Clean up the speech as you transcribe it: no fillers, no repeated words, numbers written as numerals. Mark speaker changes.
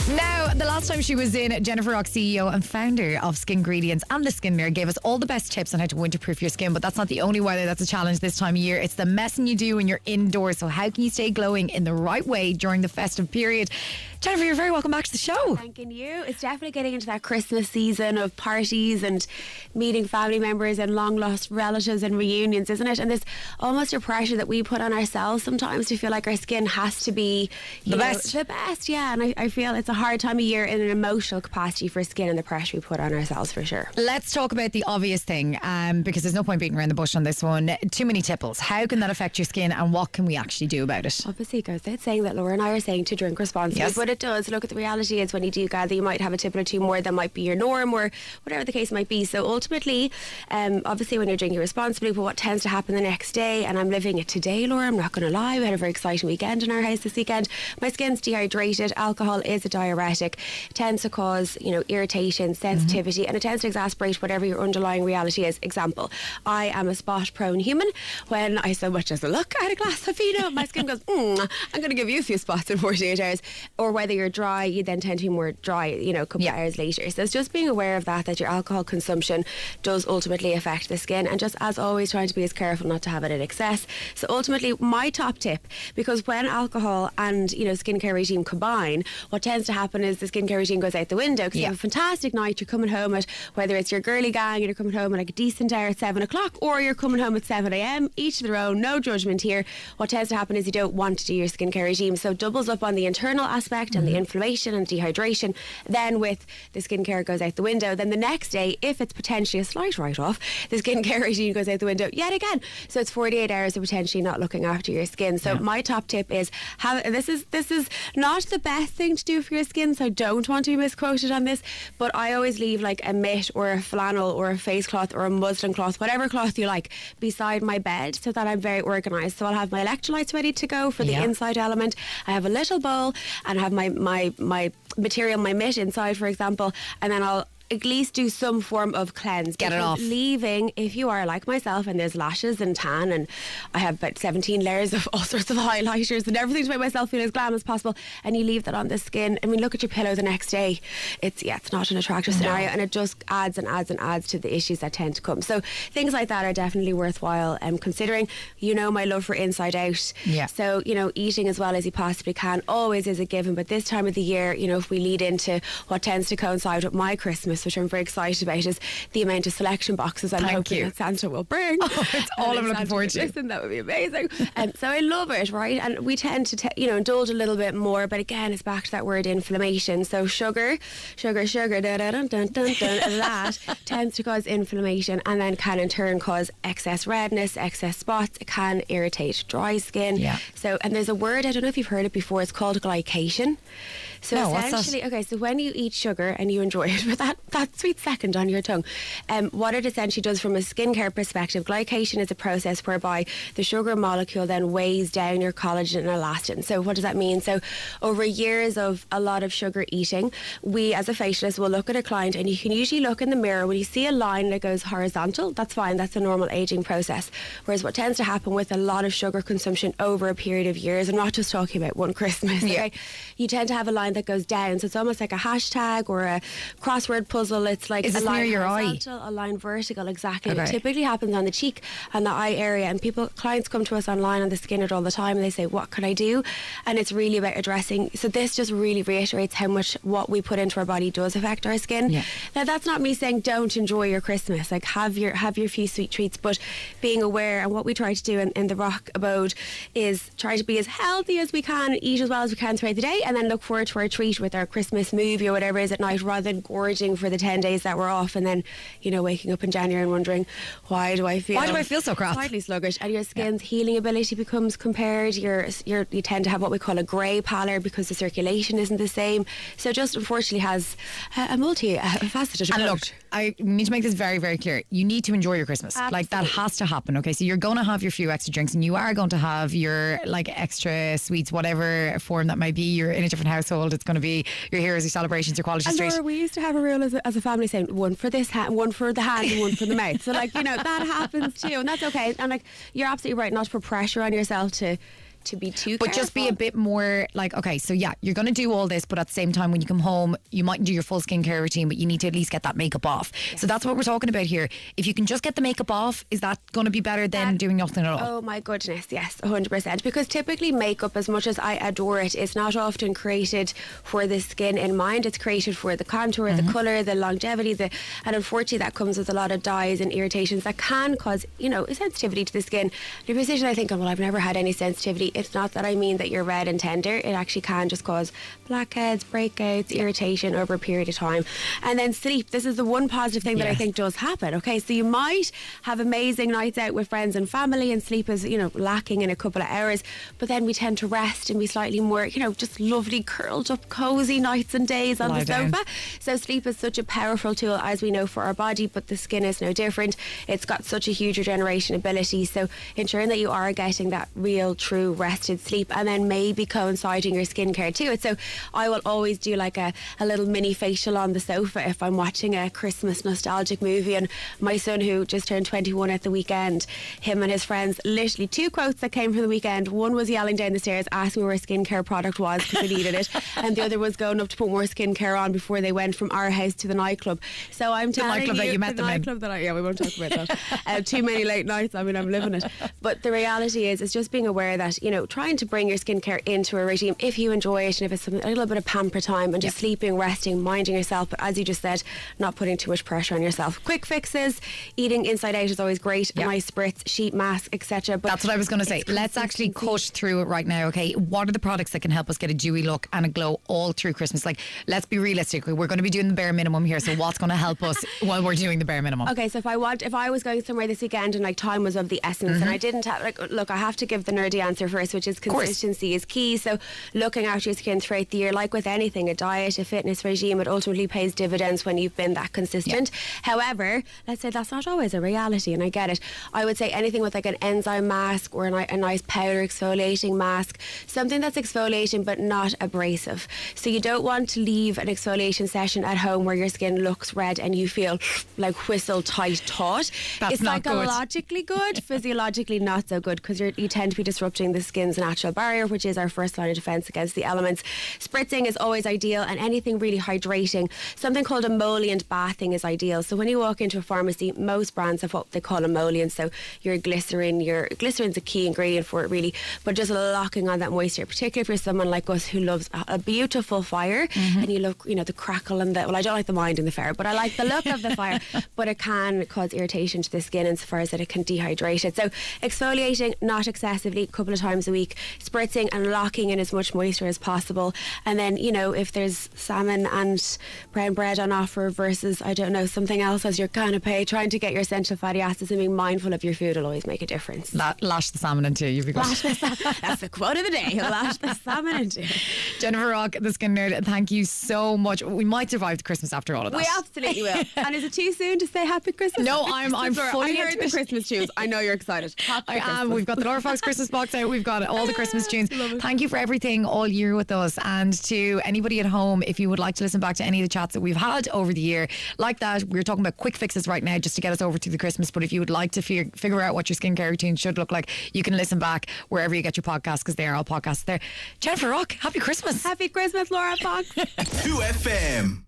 Speaker 1: Now, the last time she was in, Jennifer Rock, CEO and founder of Skin Ingredients and The Skin Mirror, gave us all the best tips on how to winterproof your skin. But that's not the only weather that's a challenge this time of year. It's the messing you do when you're indoors. So how can you stay glowing in the right way during the festive period? Jennifer, you're very welcome back to the show.
Speaker 2: Thanking you. It's definitely getting into that Christmas season of parties and meeting family members and long lost relatives and reunions, isn't it? And there's almost a pressure that we put on ourselves sometimes to feel like our skin has to be
Speaker 1: the best.
Speaker 2: The best, yeah. And I feel it's a hard time of year in an emotional capacity for skin and the pressure we put on ourselves, for sure.
Speaker 1: Let's talk about the obvious thing, because there's no point beating around the bush on this one. Too many tipples. How can that affect your skin, and what can we actually do about it?
Speaker 2: Obviously, it goes without saying that Laura and I are saying to drink responsibly,
Speaker 1: Yes.
Speaker 2: but it does. Look, at the reality is when you do gather, you might have a tipple or two more than might be your norm, or whatever the case might be. So ultimately, obviously when you're drinking responsibly, but what tends to happen the next day, and I'm living it today, Laura, I'm not going to lie, we had a very exciting weekend in our house this weekend. My skin's dehydrated. Alcohol is a diuretic. It tends to cause, irritation, sensitivity, and it tends to exacerbate whatever your underlying reality is. Example, I am a spot-prone human. When I so much as a look at a glass of Vino, my skin goes, I'm going to give you a few spots in 48 hours. Or whether you're dry, you then tend to be more dry, a couple of hours later. So it's just being aware of that your alcohol consumption does ultimately affect the skin, and just as always trying to be as careful not to have it in excess. So ultimately, my top tip, because when alcohol and skincare regime combine, what tends to happen is the skincare regime goes out the window, because you have a fantastic night, you're coming home at, whether it's your girly gang and you're coming home at like a decent hour at 7 o'clock, or you're coming home at 7 a.m, each to their own, no judgment here. What tends to happen is you don't want to do your skincare regime, so doubles up on the internal aspect and the inflammation and dehydration. Then with the skincare goes out the window. Then the next day, if it's potentially a slight write-off, the skincare regime goes out the window yet again. So it's 48 hours of potentially not looking after your skin. So my top tip is, this is not the best thing to do for your skin, so I don't want to be misquoted on this, but I always leave like a mitt or a flannel or a face cloth or a muslin cloth, whatever cloth you like, beside my bed, so that I'm very organised. So I'll have my electrolytes ready to go for the inside element. I have a little bowl and I have my material, my mitt inside, for example, and then I'll at least do some form of cleanse.
Speaker 1: Get it off.
Speaker 2: Leaving, if you are like myself and there's lashes and tan, and I have about 17 layers of all sorts of highlighters and everything to make myself feel as glam as possible, and you leave that on the skin, I mean, look at your pillow the next day. It's not an attractive scenario, and it just adds and adds and adds to the issues that tend to come. So things like that are definitely worthwhile considering. My love for Inside Out.
Speaker 1: Yeah.
Speaker 2: So, eating as well as you possibly can always is a given, but this time of the year, if we lead into what tends to coincide with my Christmas, which I'm very excited about, is the amount of selection boxes I'm hoping that Santa will bring.
Speaker 1: It's all I'm looking forward to.
Speaker 2: Listen, that would be amazing. So I love it, right? And we tend to indulge a little bit more, but again, it's back to that word inflammation. So sugar, that tends to cause inflammation, and then can in turn cause excess redness, excess spots. It can irritate dry skin.
Speaker 1: Yeah.
Speaker 2: So, and there's a word, I don't know if you've heard it before, it's called glycation. So
Speaker 1: No, what's
Speaker 2: essentially,
Speaker 1: that?
Speaker 2: okay, so when you eat sugar and you enjoy it with that sweet second on your tongue, what it essentially does from a skincare perspective, glycation is a process whereby the sugar molecule then weighs down your collagen and elastin. So what does that mean? So over years of a lot of sugar eating, we as a facialist will look at a client, and you can usually look in the mirror, when you see a line that goes horizontal, that's fine, that's a normal aging process. Whereas what tends to happen with a lot of sugar consumption over a period of years, I'm not just talking about one Christmas, okay? You tend to have a line that goes down, so it's almost like a hashtag or a crossword puzzle. It's like
Speaker 1: Is
Speaker 2: a
Speaker 1: this
Speaker 2: line
Speaker 1: near your eye?
Speaker 2: horizontal, a line vertical, exactly.
Speaker 1: Okay.
Speaker 2: It typically happens on the cheek and the eye area, and clients come to us online on the Skin It all the time, and they say, what can I do? And it's really about addressing, so this just really reiterates how much what we put into our body does affect our skin. Now that's not me saying don't enjoy your Christmas, like have your few sweet treats, but being aware, and what we try to do in the Rock Abode is try to be as healthy as we can, eat as well as we can throughout the day, and then look forward to our treat with our Christmas movie or whatever it is at night, rather than gorging for the 10 days that we're off, and then waking up in January and wondering, why do I feel
Speaker 1: so crap?
Speaker 2: Slightly sluggish, and your skin's healing ability becomes compared. You tend to have what we call a grey pallor because the circulation isn't the same. So it just unfortunately has a multi-faceted approach.
Speaker 1: And look, I need to make this very, very clear. You need to enjoy your Christmas.
Speaker 2: Absolutely.
Speaker 1: Like, that has to happen, okay? So you're going to have your few extra drinks, and you are going to have your extra sweets, whatever form that might be. You're in a different household. It's going to be your heroes, your celebrations, your quality
Speaker 2: And
Speaker 1: street.
Speaker 2: Laura, we used to have a rule as a family saying, one for this hand, one for the hand, and one for the mouth. So that happens too, and that's okay. And you're absolutely right not to put pressure on yourself to to be too
Speaker 1: But
Speaker 2: careful.
Speaker 1: just be a bit more like, okay, so yeah, you're going to do all this, but at the same time, when you come home, you mightn't do your full skincare routine, but you need to at least get that makeup off. Yes. So that's what we're talking about here. If you can just get the makeup off, is that going to be better than doing nothing at all?
Speaker 2: Oh my goodness, yes, 100%. Because typically makeup, as much as I adore it, is not often created for the skin in mind. It's created for the contour, the colour, the longevity, and unfortunately that comes with a lot of dyes and irritations that can cause, a sensitivity to the skin. And if you're sitting there thinking, well, I've never had any sensitivity, it's not that I mean that you're red and tender. It actually can just cause blackheads, breakouts, irritation over a period of time. And then sleep. This is the one positive thing that I think does happen. Okay, so you might have amazing nights out with friends and family and sleep is, lacking in a couple of hours, but then we tend to rest and be slightly more, just lovely curled up cozy nights and days on the sofa. So sleep is such a powerful tool, as we know, for our body, but the skin is no different. It's got such a huge regeneration ability, so ensuring that you are getting that real true rested sleep, and then maybe coinciding your skincare to it. So I will always do like a little mini facial on the sofa if I'm watching a Christmas nostalgic movie. And my son, who just turned 21 at the weekend, him and his friends, literally 2 quotes that came from the weekend. One was yelling down the stairs, asking me where a skincare product was because they needed it, and the other was going up to put more skincare on before they went from our house to the nightclub. So I'm telling
Speaker 1: nightclub
Speaker 2: you,
Speaker 1: that you met them in.
Speaker 2: nightclub that we won't talk about that. Too many late nights. I mean, I'm living it. But the reality is, it's just being aware that, trying to bring your skincare into a regime if you enjoy it, and if it's a little bit of pamper time and just sleeping, resting, minding yourself, but as you just said, not putting too much pressure on yourself. Quick fixes, eating inside out is always great. A nice spritz, sheet mask, etc. But
Speaker 1: that's what I was going to say. Let's actually cut through it right now, okay? What are the products that can help us get a dewy look and a glow all through Christmas? Like, let's be realistic. We're going to be doing the bare minimum here, so what's going to help us while we're doing the bare minimum?
Speaker 2: Okay, so if I was going somewhere this weekend and time was of the essence, and I didn't have, look, I have to give the nerdy answer first, which is consistency is key. So looking after your skin throughout the year, like with anything, a diet, a fitness regime, it ultimately pays dividends when you've been that consistent. However, let's say that's not always a reality, and I get it. I would say anything with like an enzyme mask or a nice powder exfoliating mask, something that's exfoliating but not abrasive. So you don't want to leave an exfoliation session at home where your skin looks red and you feel like whistle tight taut.
Speaker 1: That's
Speaker 2: it's
Speaker 1: not
Speaker 2: psychologically good, physiologically not so good, because you tend to be disrupting the skin's natural barrier, which is our first line of defence against the elements. Spritzing is always ideal, and anything really hydrating. Something called emollient bathing is ideal. So when you walk into a pharmacy, most brands have what they call emollients. So your glycerin's a key ingredient for it, really, but just locking on that moisture, particularly if you're someone like us who loves a beautiful fire, and you look, the crackle and I don't like the mind in the fire, but I like the look of the fire, but it can cause irritation to the skin insofar as that it can dehydrate it. So exfoliating, not excessively, a couple of times a week, spritzing and locking in as much moisture as possible. And then, if there's salmon and brown bread on offer versus, I don't know, something else as your canapé, trying to get your essential fatty acids and being mindful of your food will always make a difference.
Speaker 1: Lash the salmon into you'll be good.
Speaker 2: That's the quote of the day. Lash the salmon into.
Speaker 1: Jennifer Rock, the Skin Nerd, thank you so much. We might survive the Christmas after all of that.
Speaker 2: We absolutely will. And is it too soon to say Happy Christmas?
Speaker 1: No, I'm fully
Speaker 2: I heard the Christmas tunes. I know you're excited.
Speaker 1: I am. We've got the Laura Fox Christmas box out. We've got all the Christmas tunes. Thank you for everything all year with us. And to anybody at home, if you would like to listen back to any of the chats that we've had over the year, like that, we're talking about quick fixes right now just to get us over to the Christmas. But if you would like to figure out what your skincare routine should look like, you can listen back wherever you get your podcasts, because they are all podcasts there. Jennifer Rock, happy Christmas.
Speaker 2: Happy Christmas, Laura Fox.
Speaker 3: 2FM.